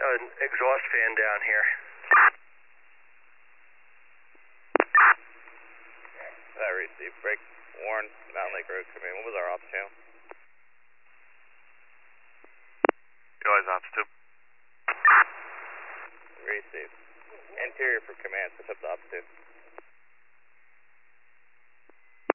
an exhaust fan down here. That received. Break Warren, Mountain Lake Road Command. What was our ops channel? Utilize ops 2. Received. Interior for command, set up the ops 2.